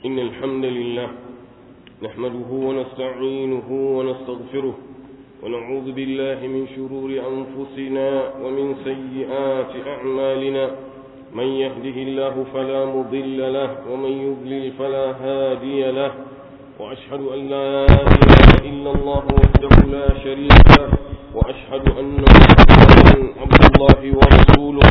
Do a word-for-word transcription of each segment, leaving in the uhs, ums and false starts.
إن الحمد لله نحمده ونستعينه ونستغفره ونعوذ بالله من شرور أنفسنا ومن سيئات أعمالنا. من يهده الله فلا مضل له ومن يضلل فلا هادي له، وأشهد أن لا إله إلا الله وحده لا شريك له، وأشهد أن محمدا عبد الله ورسوله.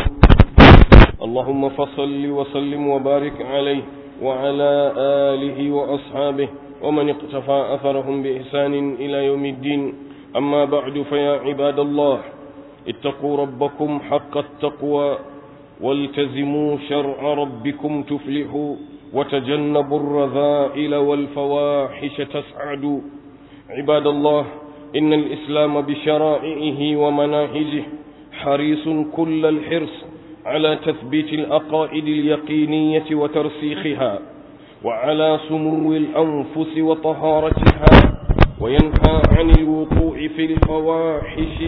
اللهم فصل وسلم وبارك عليه وعلى آله وأصحابه ومن اقتفى أثرهم بإحسان إلى يوم الدين. أما بعد، فيا عباد الله، اتقوا ربكم حق التقوى والتزموا شرع ربكم تفلحوا، وتجنبوا الرذائل والفواحش تسعدوا. عباد الله، إن الإسلام بشرائعه ومناهجه حريص كل الحرص على تثبيت العقائد اليقينية وترسيخها، وعلى سمو الأنفس وطهارتها، وينهى عن الوقوع في الفواحش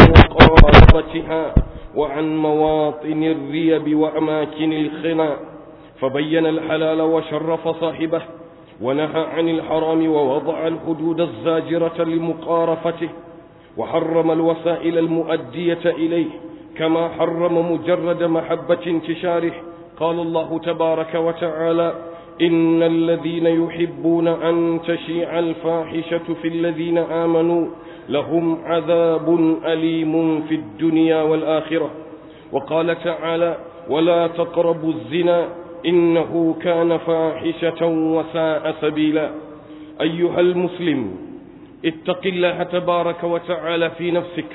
ومقاربتها، وعن مواطن الريب وأماكن الخنا، فبين الحلال وشرف صاحبه، ونهى عن الحرام ووضع الحدود الزاجرة لمقارفته، وحرم الوسائل المؤدية إليه، كما حرم مجرد محبة انتشاره. قال الله تبارك وتعالى: إن الذين يحبون أن تشيع الفاحشة في الذين آمنوا لهم عذاب أليم في الدنيا والآخرة. وقال تعالى: ولا تقربوا الزنا إنه كان فاحشة وساء سبيلا. أيها المسلم، اتق الله تبارك وتعالى في نفسك،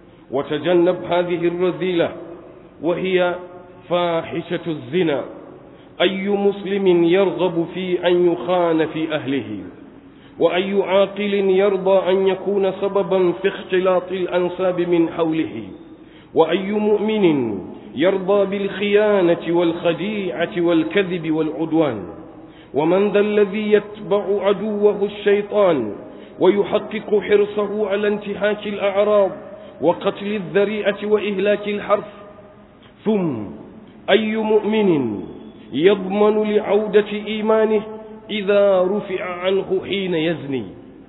وتجنب هذه الرذيلة وهي فاحشة الزنا. أي مسلم يرغب في أن يخان في أهله؟ وأي عاقل يرضى أن يكون سببا في اختلاط الأنساب من حوله؟ وأي مؤمن يرضى بالخيانة والخديعة والكذب والعدوان؟ ومن ذا الذي يتبع عدوه الشيطان ويحقق حرصه على انتهاك الأعراض وقتل الذريئة وإهلاك الحرث؟ ثم أي مؤمن يضمن لعودة إيمانه إذا رفع عنه حين يزني؟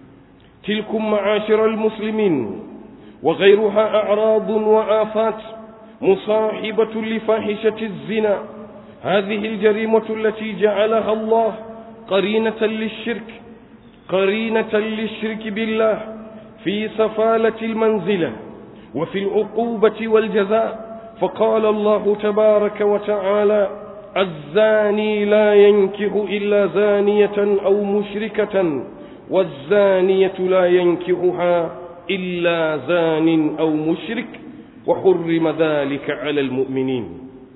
تلكم معاشر المسلمين وغيرها أعراض وآفات مصاحبة لفاحشة الزنا، هذه الجريمة التي جعلها الله قرينة للشرك قرينة للشرك بالله في سفالة المنزلة وفي العقوبة والجزاء. فقال الله تبارك وتعالى: الزاني لا ينكح إلا زانية أو مشركة، والزانية لا ينكحها إلا زان أو مشرك، وحرم ذلك على المؤمنين.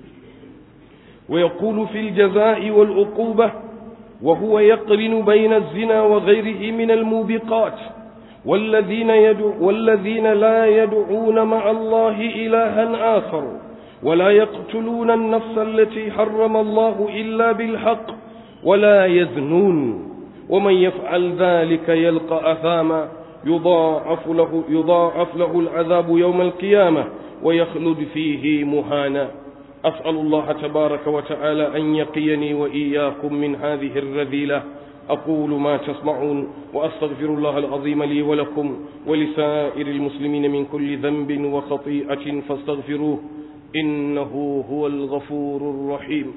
ويقول في الجزاء والعقوبة، وهو يقرن بين الزنا وغيره من الموبقات: والذين, يدعو والذين لا يدعون مع الله إلها آخر، ولا يقتلون النفس التي حرم الله إلا بالحق، ولا يزنون، ومن يفعل ذلك يلقى أثاما يضاعف له, يضاعف له العذاب يوم القيامة ويخلد فيه مهانا. أسأل الله تبارك وتعالى أن يقيني وإياكم من هذه الرذيلة. أقول ما تسمعون، وأستغفر الله العظيم لي ولكم ولسائر المسلمين من كل ذنب وخطيئة فاستغفروه، إنه هو الغفور الرحيم.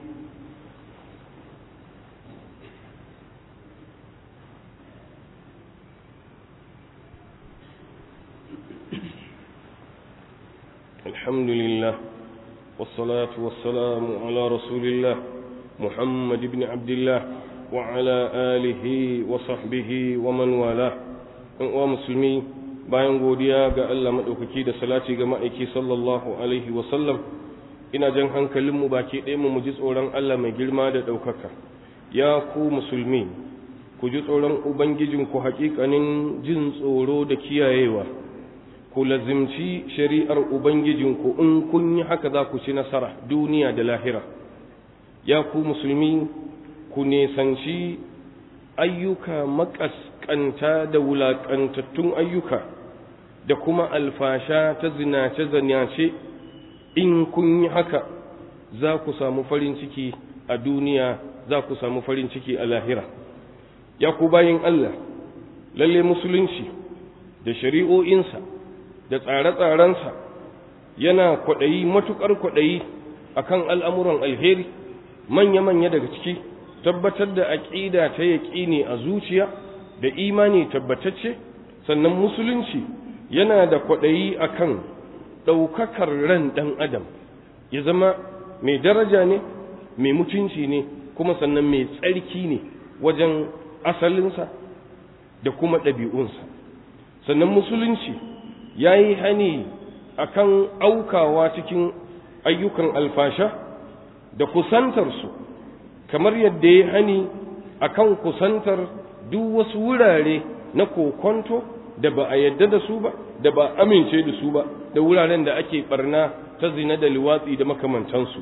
الحمد لله، والصلاة والسلام على رسول الله محمد بن عبد الله وعلى آله وصحبه ومن والاه. ومسلمي، bayan godiya ga Allah maɗaukaki da salati ga ma'aiki sallallahu alaihi wasallam, ina jan hankalinmu baki ɗaya mu ji tsoron Allah mai girma da ɗaukaka. Ya ku musulmi, ku ji tsoron Ubangijinku haƙiƙanin jin tsoro da kiyayewa, ku lazimci shari'ar Ubangijinku. In kun yi haka za ku ci nasara duniya da lahira. Ya ku musulmi, ku nesanci ayyuka makaskanta da wulaƙantattun ayyuka da kuma alfasha ta zinace-zinace. In kun yi haka za ku samu farin ciki a duniya za ku samu farin ciki a lahira. Ya ku bayin Allah, lalle musulunci da shari'o'insa da tsare-tsarensa yana kwaɗayi matuƙar kwaɗayi akan al'amuran alheri, manya-manya daga ciki tabbatar da aƙida ta yaƙini a zuciya da imani tabbatacce. Sannan musulunci yana da kwaɗayi akan ɗaukakar ran ɗan adam, ya zama mai daraja ne, mai mutunci ne, kuma sannan mai tsarki ne wajen asalinsa da kuma ɗabi'unsa. Sannan musulunci ya yi hani akan aukawa cikin ayyukan alfasha da kusantarsu, kamar yadda ya hani akan kusantar duk wasu wurare na kokonto da ba a yadda da su ba, da ba amince da su ba, da wuraren da ake barna ta zina da liwatsi da makamantansu.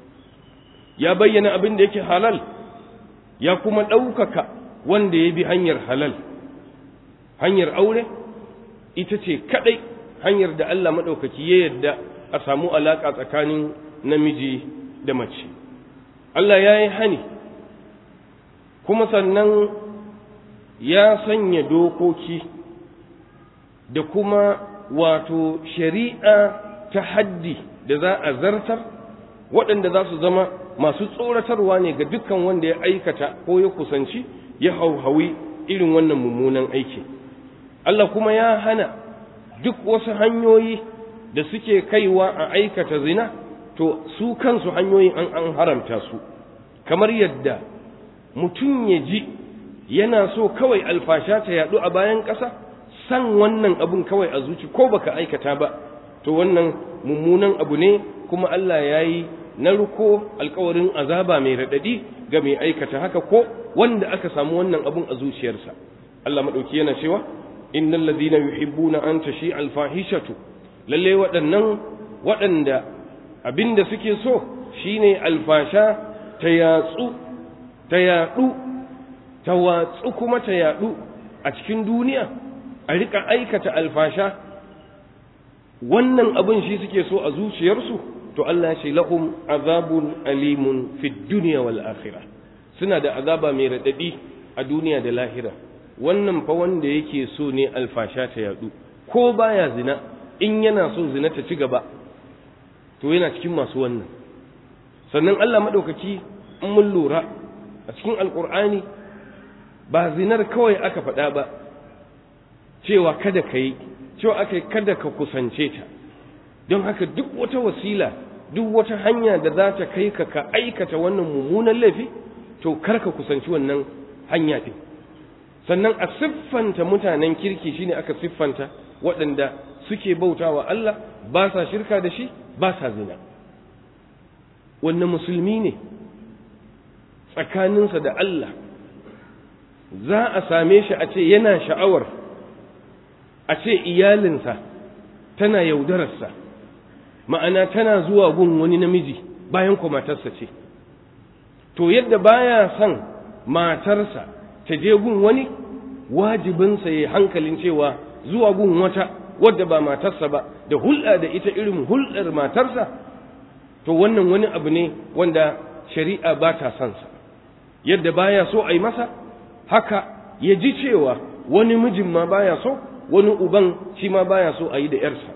Ya bayyana abin da yake halal, ya kuma ɗaukaka wanda ya bi hanyar halal. Hanyar aure ita ce kaɗai hanyar da Allah maɗaukaki ya yadda a samu alaƙa tsakanin namiji da mace. Allah ya yi hani, kuma sannan ya sanya dokoki da kuma wato shari'a ta haddi da za a zartar, waɗanda za su zama masu tsoratarwa ne ga dukkan wanda ya aikata ko ya kusanci ya hauhawi irin wannan mummunan aiki. Allah kuma ya hana duk wasu hanyoyi da suke kaiwa a aikata zina, to su kansu hanyoyin an an haramta su. Kamar yadda mutum ya ji yana so kawai alfasha ta yaɗu a bayan ƙasa, san wannan abun kawai a zuci ko baka aikata ba, to wannan mummunan abu ne, kuma Allah ya yi narko alkawarin azaba mai raɗaɗi ga mai aikata haka ko wanda aka samu wannan abun a zuciyarsa. Allah maɗauki yana cewa innal ladina yuhibbuna an tashi alfahishatu, lalle waɗannan waɗanda abinda suke so shine alfasha ta yatsu ta yaɗu ta watsu kuma ta yaɗu a cikin duniya, a riƙa aikata alfasha, wannan abin shi suke so a zuciyarsu, to Allah ya ce lahum azabun alimun fid dunya wal akhirah, suna da azaba mai radadi a duniya da lahira. Wannan fa wanda yake so ne alfasha ta yadu, ko baya zina, in yana so zina ta ci gaba, to yana cikin masu wannan. Sannan Allah madaukaki in mun lura a cikin alqur'ani ba zinar kawai aka faɗa ba cewa kada ka yi, cewa aka kada ka kusance ta. Don haka duk wata wasila, duk wata hanya da za ta kai ka ka aikata wannan mummunan laifi, to kar ka kusanci wannan hanya ɗin. Sannan a siffanta mutanen kirki shine aka siffanta waɗanda suke bautawa Allah, ba sa shirka da shi, ba sa zina. Wannan musulmi ne tsakaninsa da Allah, za a same shi a ce yana sha'awar a ce iyalinsa tana yaudararsa, ma'ana tana zuwa gun wani namiji bayan ko matarsa ce. To yadda baya son matarsa ta je gun wani, wajibinsa ya hankalin cewa zuwa gun wata wadda ba matarsa ba, da hulɗa da ita irin hulɗar matarsa, to wannan wani abu ne wanda shari'a ba ta son sa. Yadda baya so a yi masa, haka ya ji cewa wani mijin ma baya so, wani uban shi ma baya so a yi da ‘yarsa.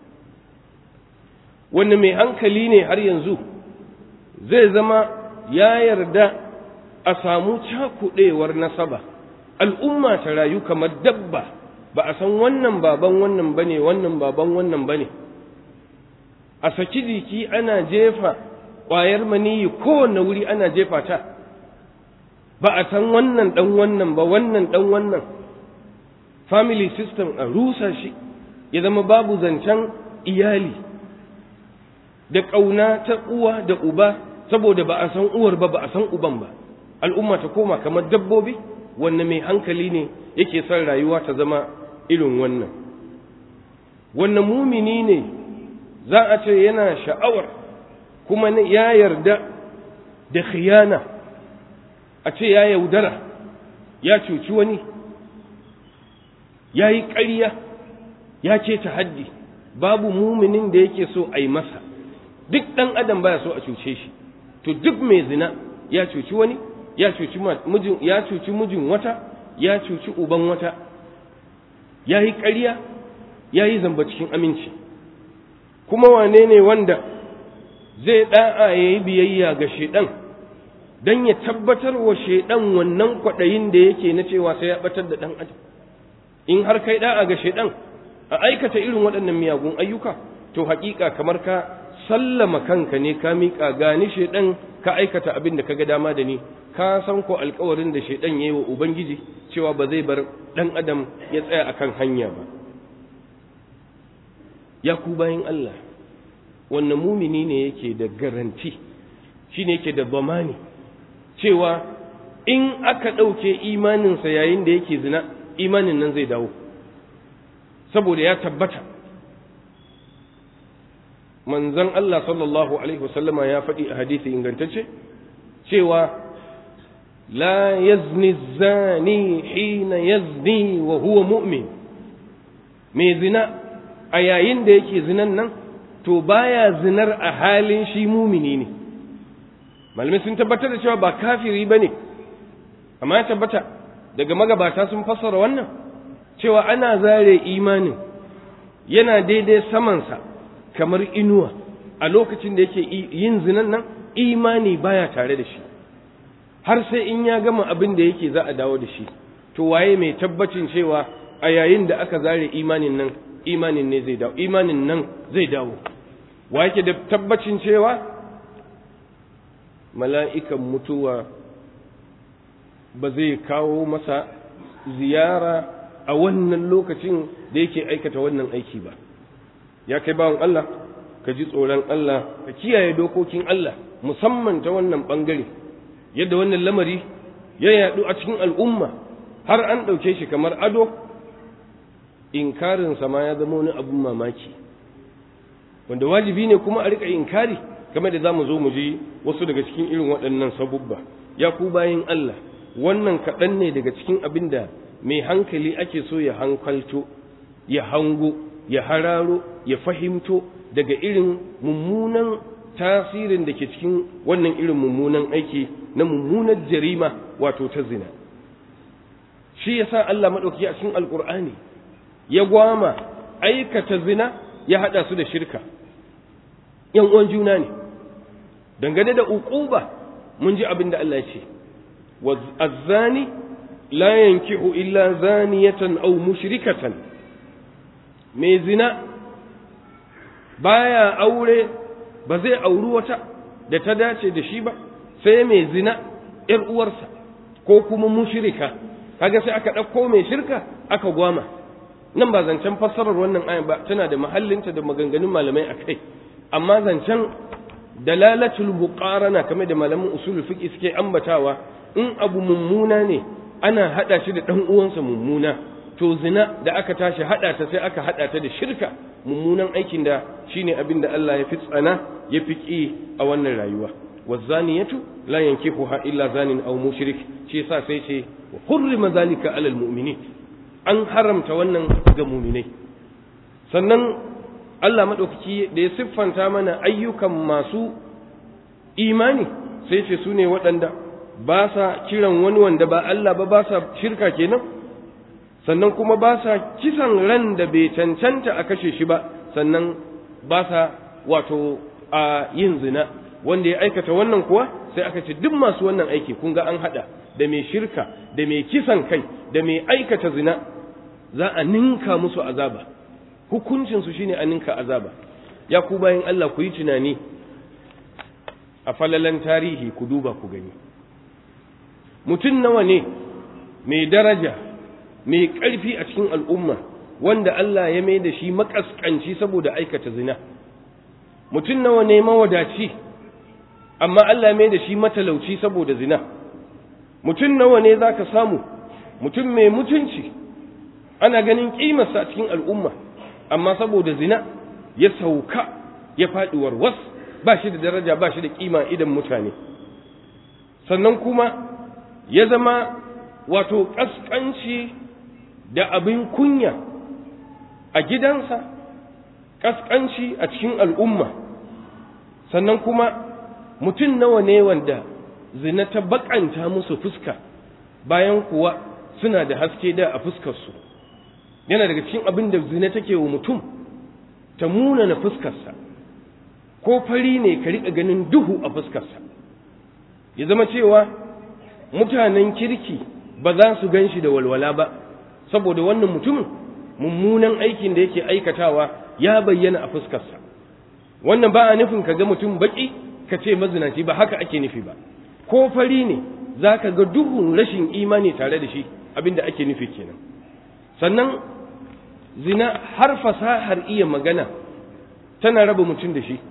Wanda mai hankali ne har yanzu zai zama ya yarda a samu cakuɗewar nasaba, al'umma ta rayu kamar dabba, ba a san wannan baban wannan ba ne, wannan baban wannan ba ne. A saki jiki ana jefa ƙwayar maniyi kowane wuri ana jefa ta, ba a san wannan ɗan wannan ba, wannan ɗan wannan. Family system a rusa shi, ya zama babu zancen iyali da ƙauna ta uwa da uba, saboda ba a san uwar ba, ba a san uban ba. Al'umma ta koma kamar dabbobi, wanne mai hankali ne yake son rayuwa ta zama irin wannan. Wanne mumini ne za a ce yana sha'awar kuma ya yarda da khiyana, a ce ya yaudara, ya cuci wani, ya yi ƙarya, ya ce ta haddi. Babu muminin da yake so a yi masa. Duk ɗan adam baya so a cuce shi. To duk mai zina ya cuci wani, ya cuci mijin ya cuci mijin wata, ya cuci uban wata, ya yi ƙarya, ya yi zamba cikin aminci. Kuma wane ne wanda zai ɗa'a ya yi biyayya ga shaiɗan don ya tabbatar wa shaiɗan wannan kwaɗayin da yake na cewa sai ya ɓatar da ɗan adam? In har kai ɗa'a ga shaiɗan a aikata irin waɗannan miyagun ayyuka, to haƙiƙa kamar ka sallama kanka ne, ka miƙa gani shaiɗan, ka aikata abin da ka ga dama da ni. Ka san ko alƙawarin da shaiɗan ya yi wa Ubangiji cewa ba zai bar ɗan adam ya tsaya akan hanya ba. Ya ku bayin Allah, wannan mumini ne yake da garanti, shi ne yake da zamani cewa in aka ɗauke imaninsa yayin da yake zina, imanin nan zai dawo, saboda ya tabbata manzon Allah sallallahu alaihi wasallama ya faɗi a hadisi ingantacce cewa la yazni zani hina yazni wa huwa mu'min. mai zina a yayin da yake zinan nan to baya zinar a halin shi mumini ne. Malamai sun tabbatar da cewa ba kafiri bane, amma ya tabbata daga magabata sun fassara wannan cewa ana zare imanin yana daidai samansa kamar inuwa a lokacin da yake yin zinan nan, imani baya tare da shi har sai in ya gama abin da yake za a dawo da shi. To waye mai tabbacin cewa a yayin da aka zare imanin nan imanin ne zai dawo, imanin nan zai dawo? Wa yake da tabbacin cewa mala'ikan mutuwa ba zai kawo masa ziyara a wannan lokacin da yake aikata wannan aiki ba? Ya kai bawan Allah, ka ji tsoron Allah, ka kiyaye dokokin Allah, musamman ta wannan ɓangare, yadda wannan lamari ya yaɗu a cikin al'umma har an ɗauke shi kamar ado. Inkarinsa ma ya zama wani abun mamaki, wanda wajibi ne kuma a riƙa inkari, kamar da za mu zo mu ji wasu daga cikin irin waɗannan sabubba. Ya ku bayin Allah, wannan kaɗan ne daga cikin abin da mai hankali ake so ya hankalto, ya hango, ya hararo, ya fahimto daga irin mummunan tasirin da ke cikin wannan irin mummunan aiki na mummunar jarima, wato ta zina. Shi yasa Allah maɗauki a cikin Alƙur'ani ya gwama aikata zina ya haɗa su da shirka. ‘Yan uwan juna ne, dangane da uquba mun ji abin da Allah ya ce, wazzani la yankihu illa zaniyatan aw mushrikatan. Mai zina baya aure, ba zai auri wata da ta dace da shi ba sai mai zina ‘yar uwarsa ko kuma mushrika. Kaga sai aka ɗauko mai shirka aka gwama. Nan ba zancen fassarar wannan ayan ba, tana da mahallinta da maganganun malamai a kai, amma zancen dalalatul muqarana kamar da malaman usulul fiqh suke ambatawa, in abu mummuna ne ana hada shi da dan uwansa mummuna, to zina da aka tashi hada ta sai aka hada ta da shirka, mummunan aikin da shine abin da Allah ya fi tsana ya fi ki a wannan rayuwa. wazaniyatu la yankihuha illa zanin aw mushrik, shi yasa sai ce wa hurrima zalika alal mu'minin, an haramta wannan ga mu'minai. Sannan Allah maɗaukaki da ya siffanta mana ayyukan masu imani sai ce su ne waɗanda ba sa kiran wani wanda ba Allah ba, ba sa shirka kenan, sannan kuma ba sa kisan ran da bai cancanta a kashe shi ba, sannan ba sa wato a yin zina. Wanda ya aikata wannan kuwa sai aka ce duk masu wannan aiki kun ga an haɗa da mai shirka da mai kisan kai da mai aikata zina, za a ninka musu azaba. Hukuncinsu shine a ninka azaba. Ya ku bayan Allah, ku yi tunani a falalan tarihi, ku duba ku gani mutum nawa ne mai daraja mai ƙarfi a cikin al'umma wanda Allah ya mai da shi makaskanci saboda aikata zina. Mutum nawa ne mawadaci amma Allah ya mai da shi matalauci saboda zina. Mutum nawa ne za ka samu mutum mai mutunci ana ganin ƙimarsa a cikin al'umma, amma saboda zina ya sauka ya faɗi warwas, ba shi da daraja, ba shi da ƙima idan mutane. Sannan kuma ya zama wato ƙasƙanci da abin kunya a gidansa, ƙasƙanci a cikin al'umma. Sannan kuma mutum nawa ne wanda zina ta bakanta musu fuska bayan kuwa suna da haske da a fuskarsu. Yana daga cikin abin da zina take wa mutum ta muna na fuskarsa, ko fari ne ka riƙa ganin duhu a fuskarsa, ya zama cewa mutanen kirki ba za su gan shi da walwala ba, saboda wannan mutumin mummunan aikin da yake aikatawa ya bayyana a fuskarsa. Wannan ba a nufin ka ga mutum baki ka ce mazinaci, ba haka ake nufi ba. Ko fari ne za ka ga duhun rashin imani tare da shi, abinda ake nufi kenan. Sannan zina har fasahar iya magana tana raba mutum da shi.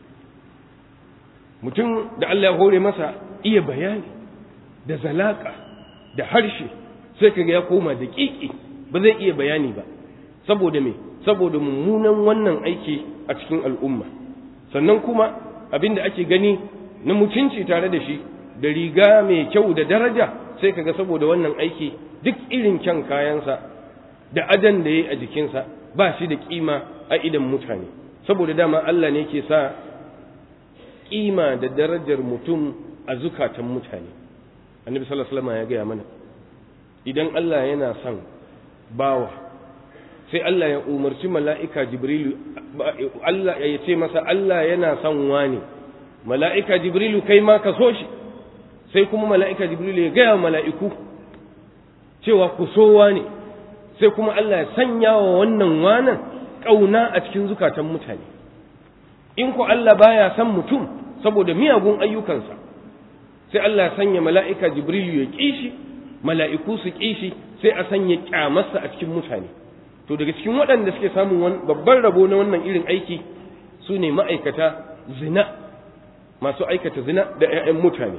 Mutum da Allah ya hore masa iya bayani da zalaka da harshe, sai kaga ya koma da kiki, ba zai iya bayani ba. Saboda me? Saboda mummunan wannan aiki a cikin al'umma. Sannan kuma abinda ake gani na mutunci tare da shi, da riga mai kyau da daraja, sai kaga saboda wannan aiki duk irin kyan kayansa da adan da yayi a jikinsa ba shi da kima a idan mutane. Saboda dama Allah ne ke sa kima da darajar mutum a zukatan mutane. Annabi sallallahu alaihi wasallam ya gaya mana, idan Allah yana son bawa, sai Allah ya umarci mala'ika Jibrilu, Allah ya ce masa Allah yana son wani, mala'ika Jibrilu kai ma ka so shi, sai kuma mala'ika Jibrilu ya gaya mala'iku cewa ku so wani, sai kuma Allah ya sanya wa wannan wanan ƙauna a cikin zukatan mutane. In ku Allah baya son mutum saboda miyagun ayyukansa, sai Allah ya sanya mala'ika Jibrilu ya ƙishi, mala'iku su ƙishi, sai a sanya ƙyamarsa a cikin mutane. To daga cikin waɗanda suke samun babban rabo na wannan irin aiki su ne ma'aikata zina, masu aikata zina da ‘ya'yan mutane.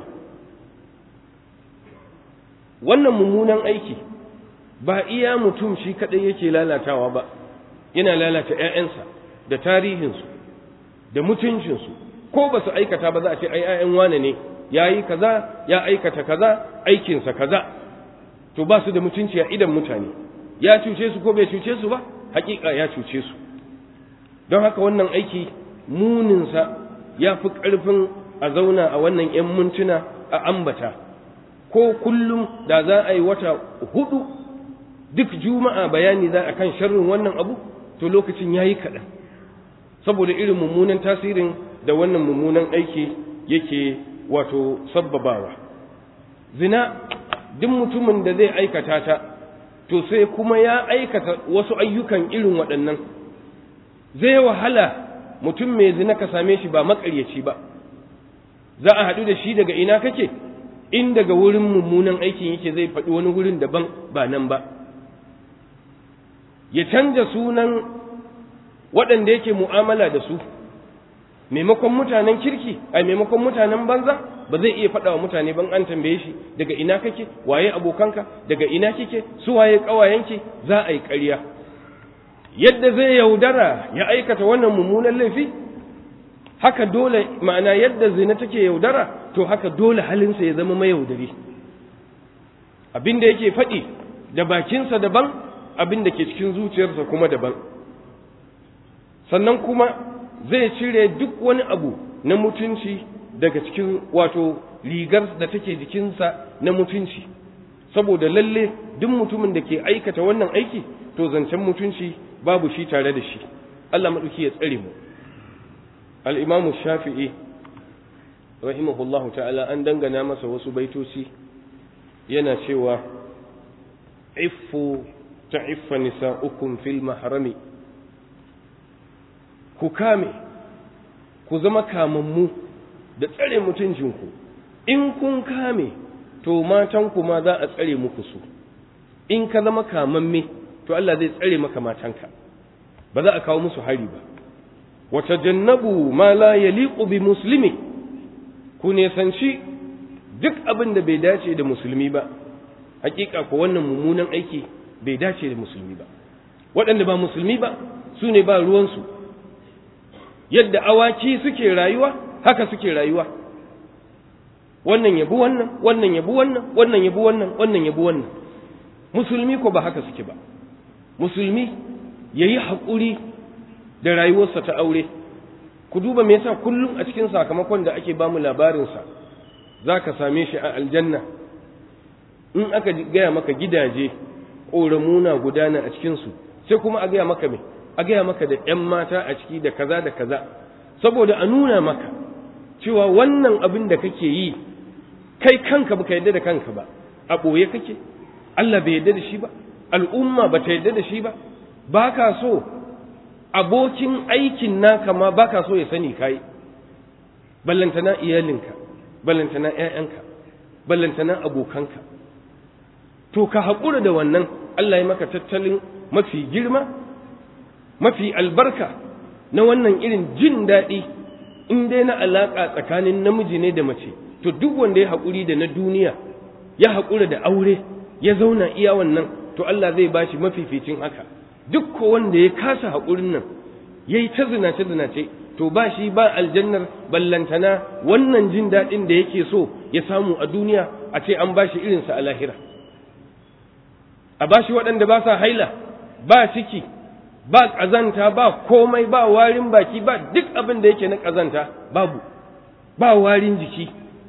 Wannan mummunan aiki ba iya mutum shi kaɗai yake lalatawa ba, yana lalata ‘ya'yansa da tarihinsu da mutuncinsu. Ko ba su aikata ba za a ce ai ‘ya'yan wane ne, ya yi kaza, ya aikata kaza, aikinsa kaza. To ba su da mutunci a idan mutane. Ya cuce su ko bai cuce su ba? Hakika ya cuce su. Don haka wannan aiki muninsa ya fi ƙarfin a zauna a wannan ‘yan mintuna a ambata. Ko kullum da za a yi wata hudu duk juma'a bayani za a kan sharrin wannan abu, to lokacin ya yi kaɗan, saboda irin mummunan tasirin da wannan mummunan aiki yake wato sabbabawa. Zina duk mutumin da zai aikata ta, to sai kuma ya aikata wasu ayyukan irin waɗannan, zai wahala mutum mai zina ka same shi ba maƙaryaci ba. Za a haɗu da shi daga ina kake, in daga wurin mummunan aikin yake zai faɗi wani wurin daban ba nan ba. Ya canja sunan waɗanda yake mu'amala da su, maimakon mutanen kirki a maimakon mutanen banza, ba zai iya faɗa wa mutane ban an tambaye shi daga ina kake, waye abokanka, daga ina kike, su waye ƙawayenki, za a yi ƙarya. Yadda zai yaudara ya aikata wannan mummunan laifi, haka dole, ma'ana yadda zina take yaudara, to haka dole halinsa ya zama mayaudari. Abin da yake faɗi da bakinsa daban, abin da ke cikin zuciyarsa kuma daban. Sannan kuma zai cire duk wani abu na mutunci daga cikin wato rigar da take jikinsa na mutunci, saboda lalle duk mutumin da ke aikata wannan aiki to zancen mutunci babu shi tare da shi. Allah maɗauki ya tsare mu. Al-Imam Shafi'i rahimahullahu ta'ala an dangana masa wasu baitoci, yana cewa iffu ta'iffa nisa'ukum fil mahrami, ku kame, ku zama kamammu da tsare mutuncinku. In kun kame, to matanku ma za a tsare muku su. In ka zama kamamme, to Allah zai tsare maka matanka, ba za a kawo musu hari ba. Wa tajannabu ma la yaliqu bi muslimi, ku nesanci duk abin da bai dace da musulmi ba. Hakika ko wannan mummunan aiki bai dace da musulmi ba. Waɗanda ba musulmi ba su ne ba ruwansu. Yadda awaki suke rayuwa haka suke rayuwa, wannan yabi wannan, wannan yabi wannan, wannan yabi wannan, wannan yabi wannan. Musulmi ko ba haka suke ba. Musulmi yayi haƙuri da rayuwarsa ta aure. Ku duba me yasa kullum a cikin sakamakon da ake bamu labarin sa za ka same shi a aljanna. In aka gaya maka gidaje ƙoramuna gudana a cikinsu, sai kuma a gaya maka mai a gaya maka da ‘yan mata a ciki da kaza da kaza, saboda a nuna maka cewa wannan abin da kake yi kai kanka baka yadda da kanka ba, a ɓoye kake, Allah bai yadda da shi ba, al'umma ba ta yadda da shi ba, ba ka so abokin aikin naka ma ba ka so ya sani kai, ballantana iyalinka, ballantana ‘ya'yanka, ballantana abokanka. To ka haƙura da wannan, Allah ya maka tattalin mafi girma, mafi albarka na wannan irin jin daɗi, in dai na alaƙa tsakanin namiji ne da mace. To duk wanda ya haƙuri da na duniya, ya haƙura da aure, ya zauna iya wannan, to Allah zai bashi mafificin haka. Duk ko wanda ya kasa haƙurin nan, ya yi ta zinace-zinace, to ba shi ba aljannar ballantana wannan jin daɗin da yake so ya samu a duniya, a ce an bashi irinsa a lahira. A bashi waɗanda ba sa haila, ba ciki, ba ƙazanta, ba komai, ba warin baki, ba duk abin da yake na ƙazanta, babu, ba warin jiki.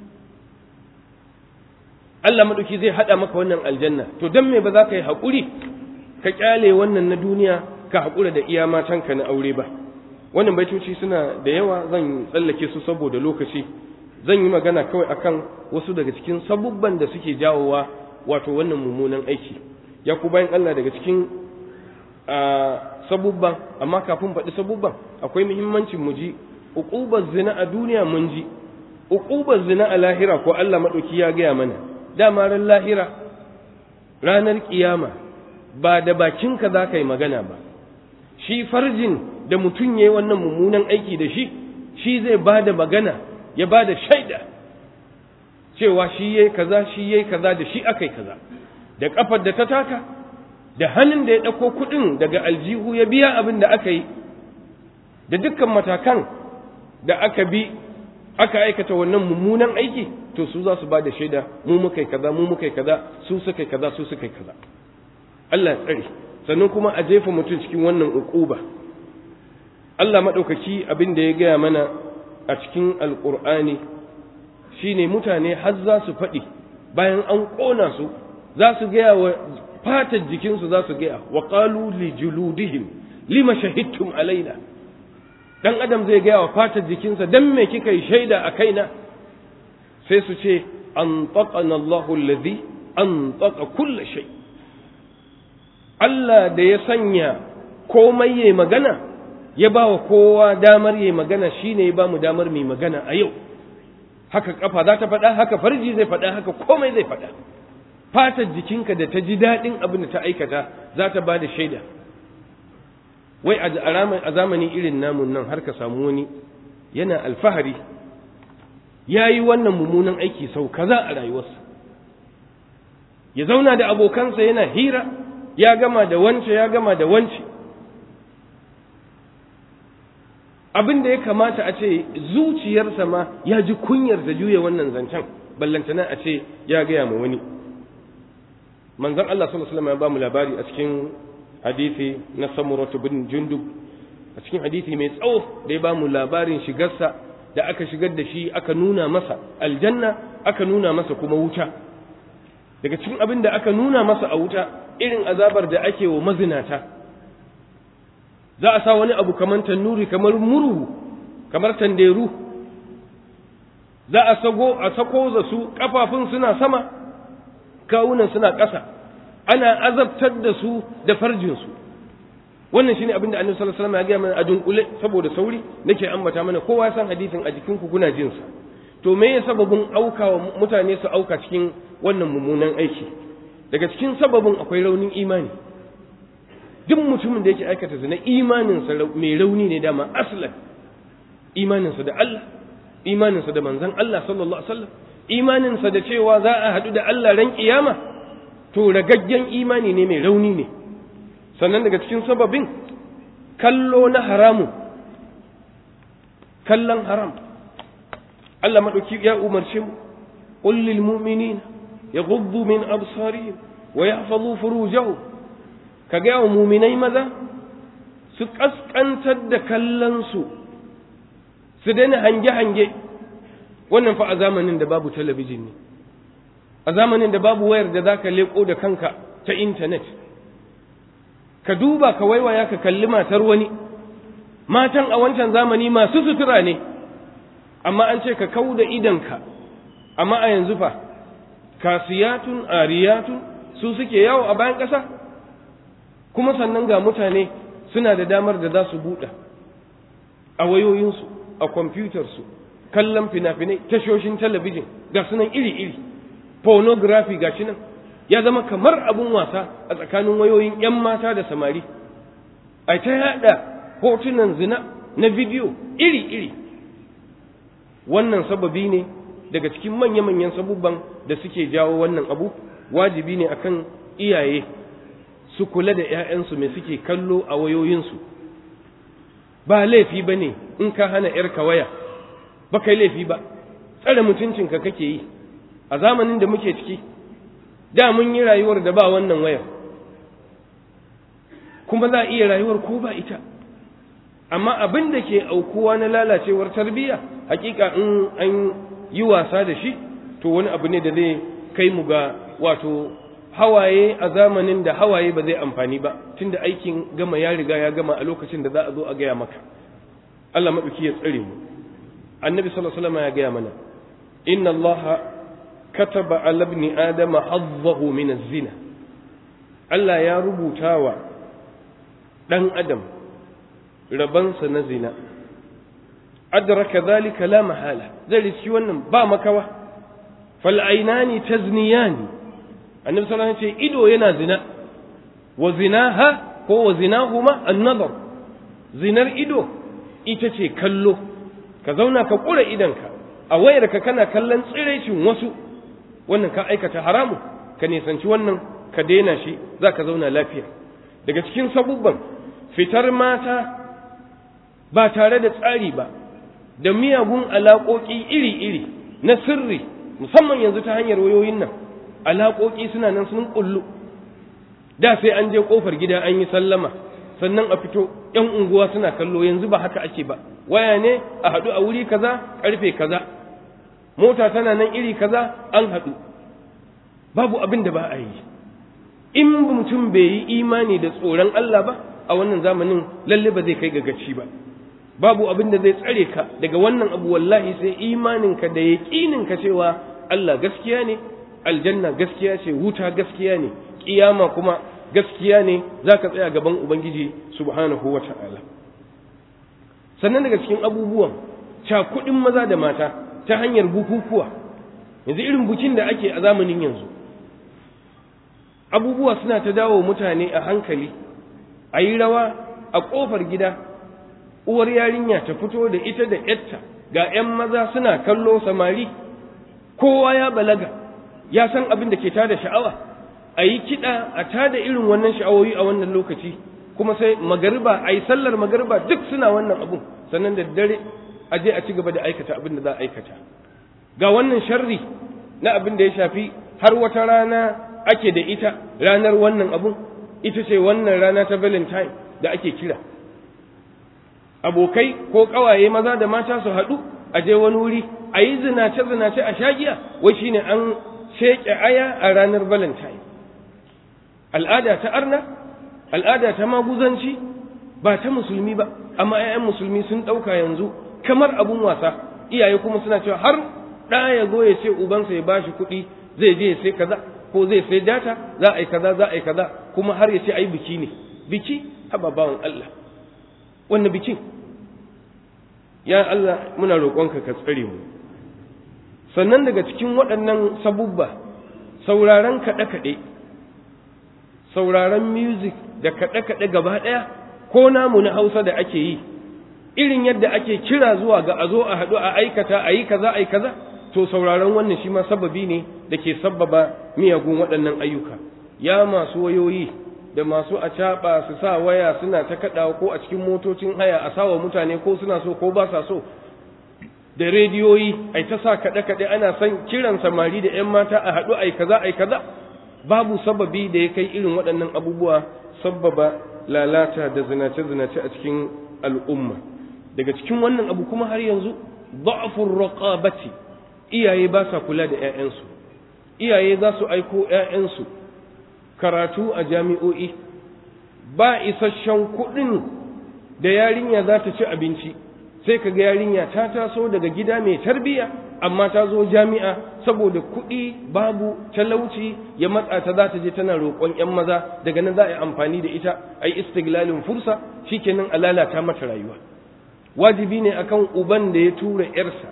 Allah maɗauki zai haɗa maka wannan aljanna. To don me ba za ka yi haƙuri ka ƙyale wannan na duniya ka haƙura da iya matanka na aure ba? Wannan baitoci suna da yawa, zan tsallake su saboda lokaci. Zan yi magana kawai akan wasu daga cikin sabubban da suke jawowa wato wannan mummunan aiki. Ya ku bayan Allah, daga cikin sabubban, amma kafin faɗi sabubban akwai muhimmancin mu ji uqubar zina a duniya, mun ji uqubar zina a lahira ko Allah maɗauki ya gaya mana. Dama ran lahira, ranar kiyama, ba da bakinka za ka yi magana ba, shi farjin da mutum ya yi wannan mummunan aiki da shi, shi zai ba da magana, ya ba da shaida cewa shi ya yi kaza, shi ya yi kaza, da shi aka yi kaza, da ƙafar da ta taka, da hannun da ya ɗauko kuɗin daga aljihu ya biya abin da aka yi, da dukkan matakan da aka bi aka aikata wannan mummunan aiki, to su za su ba da shaida, mu muka yi kaza, mu muka yi kaza, su suka yi kaza, su suka yi kaza. Allah ya tsare. Sannan kuma a jefa mutum cikin wannan uquba. Allah maɗaukaki abin da ya gaya mana a cikin alƙur'ani shine mutane har za su faɗi bayan an ƙona su, za su gaya wa fatar jikinsu, za su gaya wa qalu li juludihim lima shahidtum alaina. Dan adam zai gaya wa fatar jikinsa, dan me kika yi shaida a kaina? Sai su ce an taqana Allahu alladhi an taqa kull shay. Allah da ya sanya komai yayi magana, ya ba wa kowa damar yayi magana, shine ya ba mu damar mai magana a yau. Haka kafa za ta faɗa, haka farji zai faɗa, haka komai zai faɗa. Fatar jikinka da ta ji daɗin abin da ta aikata za ta ba da shaida. Wai a zamani irin namun nan har ka samu wani yana alfahari ya yi wannan mummunan aiki sau kaza a rayuwarsa, ya zauna da abokansa yana hira, ya gama da wance, ya gama da wance. Abin da ya kamata a ce zuciyarsa ma ya ji kunyar da juya wannan zancen, ballantana a ce ya gaya ma wani. Manzon Allah sallallahu alaihi wasallam ya ba mu labari a cikin hadisi na Samuratu bin Jundub, a cikin hadisi mai tsawo da ya ba mu labarin shigarsa, da aka shigar da shi aka nuna masa aljanna, aka nuna masa kuma wuta. Daga cikin abin da aka nuna masa a wuta, irin azabar da ake wa mazinata. Za a sa wani abu kamar tannuri, kamar murhu, kamar tanderu, za a sago a sako da su, kafafun suna sama, kawunan suna ƙasa, ana azabtar da su da farjinsu. Wannan shine abin da Annabi sallallahu alaihi wasallam ya ga mana a dunkule, saboda sauri nake ambata mana, kowa san hadisin a jikin ku kuna jin sa. To me ya sababin aukawa mutane su auka cikin wannan mummunan aiki? Daga cikin sababin akwai raunin imani. Duk mutumin da yake aikata zina, imanin sa mai rauni ne dama aslan. Imanin sa da Allah, imanin sa da manzon Allah sallallahu alaihi wasallam, imanin sa da cewa za a hadu da Allah ran kiyama, to ragaggen imani ne mai rauni ne. Sannan daga cikin sababin kallo na haramu, kallon haram. Allah maɗauki ya umarce mu, qul lil mu'minina yaghuddu min absarihim wa yahfazu furujahum, ka ga wa mu'minai maza su kaskantar da kallon su, su daina hange hange, wannan fa a zamanin da babu talabijin ne, a zamanin da babu wayar da za ka leƙo da kanka ta intanet, ka duba ka waiwaya ka kalli matar wani. Matan a wancan zamani masu sutura ne, amma an ce ka kau da idanka, amma a yanzu fa kasiyatun ariyatun su suke yawo a bayan ƙasa, kuma sannan ga mutane suna da damar da za su buɗe a wayoyinsu, a kwamfutarsu, kallon fina-finai, tashoshin talabijin ga sunan iri-iri, pornography ga shi nan ya zama kamar abin wasa a tsakanin wayoyin 'yan mata da samari, a ta yada hotunan zina na bidiyo iri-iri. Wannan sababi ne daga cikin manya-manyan sabubban da suke jawo wannan abu. Wajibi ne akan iyaye su kula da 'ya'yansu mai suke kallo a wayoyinsu. Ba laifi ba ne in ka hana 'yarka waya, ba kai laifi ba, tsare mutuncinka kake yi. A zamanin da muke ciki, da mun yi rayuwar da ba wannan wayar, kuma za a iya rayuwar ko ba ita. Amma abin da ke aukuwa na lalacewar tarbiyya, hakika in an yi wasa da shi, to wani abu ne da zai kai mu ga wato hawaye a zamanin da hawaye ba zai amfani ba, tunda aikin gama ya riga ya gama a lokacin da za a zo a gaya maka. Allah maɗauki ya tsare mu. Annabi sallallahu alaihi wasallam ya gaya mana, inna Allah kataba ala ibni adama hazzahu min az-zina. Allah ya rubuta wa dan adam rabansa na zina. Adraka dhalika la mahala, zai riski wannan ba makawa. Fal aynani tazniyani, annabi sallallahu alaihi wasallam ce ido yana zina, wa zinaha ko wa zinahuma an-nazar. Zinar ido ita ce kallo, ka zauna ka kura idanka a wayarka kana kallon tsirecin wasu, wannan ka aikata haramu, ka nisanci wannan, ka daina shi, za ka zauna lafiya. Daga cikin sabubban fitar mata ba tare da tsari ba, da miyagun alaƙoƙi iri-iri na sirri, musamman yanzu ta hanyar wayoyin nan, alaƙoƙi suna nan sun ƙullu. Da sai an je ƙofar gida an yi sallama, sannan a fito ‘yan unguwa suna kallo. Yanzu ba haka ake ba, waya ne a haɗu a wuri kaza ƙarfe kaza, mota tana nan iri kaza an haɗu, babu abin da ba a yi. In mutum bai yi imani da tsoron Allah ba a wannan zamanin, lalle ba zai kai ga gaci ba. Babu abin da zai tsare ka daga wannan abu, wallahi sai imaninka da yaƙininka cewa Allah gaskiya ne, aljanna gaskiya ce, wuta gaskiya ne, kiyama kuma gaskiya ne, za ka tsaya gaban Ubangiji subhanahu wa ta'ala. Sannan daga cikin abubuwan cakuɗin maza da mata ta hanyar bukukuwa, yanzu irin bukin da ake a zamanin yanzu, abubuwa suna ta dawo mutane a hankali, a yi rawa a ƙofar gida, uwar yarinya ta fito da ita da ‘yarta, ga ‘yan maza suna kallo samari, kowa ya balaga, ya san abin da ke tada sha'awa, a yi kiɗa a tada irin wannan sha'awoyi a wannan lokaci, kuma sai magariba, a yi sallar magariba duk suna wannan abun, sannan da dare a je a ci gaba da aikata abin da za a aikata. Ga wannan sharri na abin da ya shafi har wata rana ake da ita, ranar wannan abun, ita ce wannan rana ta Valentine da ake kira. Abokai ko ƙawaye maza da mata su haɗu a je wani wuri a yi zinace-zinace a shagiya, wai shine an sheƙe aya a ranar Valentine. Al'ada ta arna, al'ada ta maguzanci, ba ta musulmi ba, amma ‘ya'yan musulmi sun ɗauka yanzu kamar abun wasa. Iyaye kuma suna cewa har ɗa ya zo ya ce ubansa ya bashi kuɗi zai je ya sai kaza ko zai sai data, za a yi kaza za a yi kaza, kuma har ya ce ai biki ne. Biki haba bawan Allah, wannan bikin, ya Allah muna roƙonka ka tsare mu. Sannan daga cikin waɗannan sabubba, sauraron kaɗe-kaɗe, sauraron music da kaɗe-kaɗe gaba ɗaya, ko namu na Hausa da ake yi, irin yadda ake kira zuwa ga a zo a haɗu a aikata, a yi kaza a yi kaza, to sauraron wannan shi ma sababi ne da ke sabbaba miyagun waɗannan ayyuka. Ya masu wayoyi da masu acaɓa su sa waya suna ta kaɗawa ko a cikin motocin haya a sawa mutane ko suna so ko ba sa so, da rediyoyi ai ta sa kaɗe-kaɗe ana son kiran samari da ‘yan mata a haɗu ai kaza ai kaza, babu sababi da ya kai irin waɗannan abubuwa sabbaba lalata da zinace-zinace a cikin al'umma. Daga cikin wannan abu kuma har yanzu da'afur raqabati iyaye ba sa kula da 'ya'yansu, iyaye za su aiko 'ya'yansu karatu a jami'o'i, ba isasshen kuɗin da yarinya za ta ci abinci, sai ka ga yarinya ta taso daga gida mai tarbiyya amma ta zo jami'a saboda kuɗi babu, talauci ya matsa ta za ta je tana roƙon 'yan maza, daga nan za a yi amfani da ita a yi istiglalin fursa, shikenan a lalata mata rayuwa. Wajibi ne akan uban da ya tura 'yarsa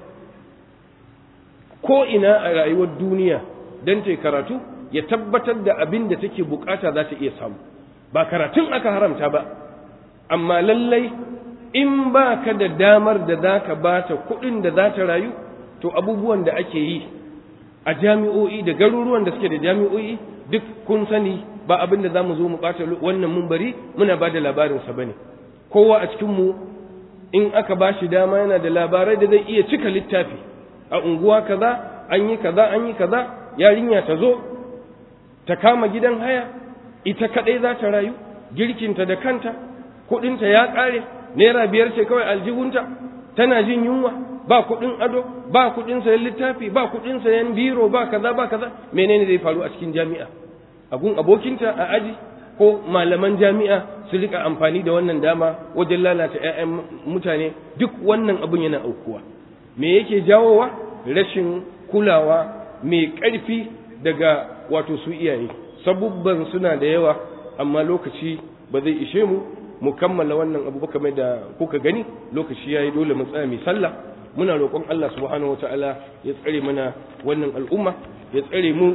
ko ina a rayuwar duniya don ta karatu, ya tabbatar da abin da take bukata za ta iya samu. Ba karatun aka haramta ba, amma lallai in ba ka da damar da za ka ba ta kuɗin da za ta rayu, to abubuwan da ake yi a jami'o'i da garuruwan da suke da jami'o'i duk kun sani, ba abin da za mu zo mu ɓata wannan mumbari muna ba da labarinsa ba ne. Kowa a cikinmu in aka ba shi dama yana da labarai da zai iya cika littafi. A unguwa kaza an yi kaza an yi kaza, yarinya ta zo ta kama gidan haya, ita kaɗai za ta rayu, girkinta da kanta, kuɗinta ya ƙare, naira biyar ce kawai aljihunta, tana jin yunwa, ba kuɗin ado, ba kuɗin sayan littafi, ba kuɗin sayan biro, ba kaza ba kaza. Menene zai faru a cikin jami'a? Agun abokinta a aji ko malaman jami'a su rika amfani da wannan dama wajen lalata 'ya'yan mutane, duk wannan abun yana aukuwa. Me yake jawowa? Rashin kulawa mai ƙarfi daga wato su iyaye. Sabubban suna da yawa, amma lokaci ba zai ishe mu mu kammala wannan abu ba. Kamar da kuka gani, lokaci yayi, dole mu tsaya mai sallah. Muna roƙon Allah subhanahu wataala ya tsare mana wannan al'umma, ya tsare mu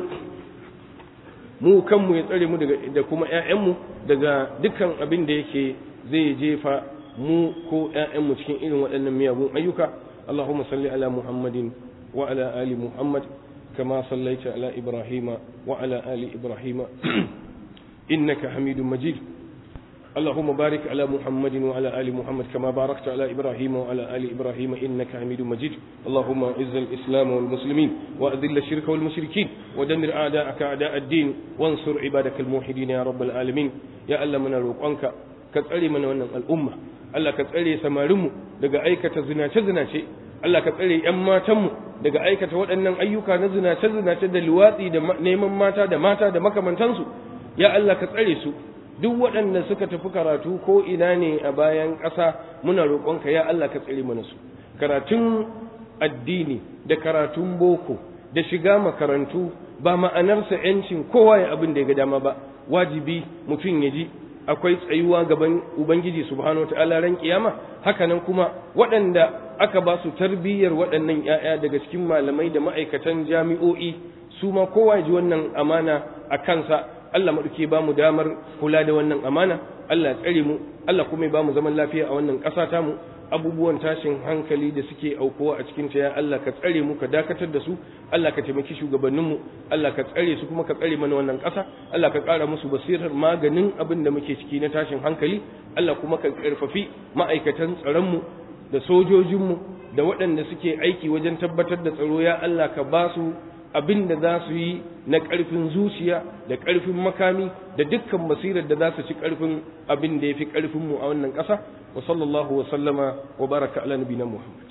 mu kanmu, ya tsare mu daga da kuma ƴaƴanmu daga dukkan abin da yake zai jefa mu ko ƴaƴanmu cikin irin waɗannan miyagun ayyuka. Allahumma salli ala Muhammadin wa ala ali Muhammad kama sallaita ala Ibrahima wa ala ali Ibrahima innaka Hamidum Majid. اللهم بارك على محمد وعلى آل محمد كما باركت على إبراهيم وعلى آل إبراهيم إنك حميد مجيد. اللهم أعز الإسلام والمسلمين وأذل الشرك والمشركين ودمر أعداءك أعداء الدين وانصر عبادك الموحدين يا رب العالمين. يا الله من روقانك كتسالي من wannan al'umma, Allah ka tsare samarinmu daga aikata zinace-zinace, Allah ka tsare ‘yan matanmu daga aikata waɗannan ayyuka na zinace-zinace da luwatsi da neman mata da mata da makamantansu. Ya Allah ka tsare su, duk waɗanda suka tafi karatu ko ina ne a bayan ƙasa, muna roƙonka ya Allah ka tsare mana su. Karatun addini da karatun boko da shiga makarantu ba ma'anarsa ‘yancin kowa ya abin da ya ga dama ba. Wajibi mutum ya ji akwai tsayuwa gaban Ubangiji subhanahu wa ta'ala ran kiyama. Hakanan kuma waɗanda aka ba su tarbiyyar waɗannan ‘ya'ya daga cikin malamai da ma'aikatan jami'o'i, su ma kowa ya ji wannan amana a kansa. Allah maɗauki ba mu damar kula da wannan amana, Allah ya tsare mu, Allah kuma ya ba mu zaman lafiya a wannan ƙasa ta mu. Abubuwan tashin hankali da suke aukuwa a cikin ta, ya Allah ka tsare mu, ka dakatar da su, Allah ka taimaki shugabanninmu, Allah ka tsare su kuma ka tsare mana wannan ƙasa, Allah ka ƙara musu basirar maganin abin da muke ciki na tashin hankali, Allah kuma ka ƙarfafi ma'aikatan tsaronmu da sojojinmu da waɗanda suke aiki wajen tabbatar da tsaro, ya Allah ka ba su abin da za su yi na ƙarfin zuciya da ƙarfin makami da dukkan basirar da za su ci ƙarfin abin da ya fi ƙarfinmu a wannan ƙasa. Wa sallallahu wa sallama wa baraka ala nabiyina Muhammad.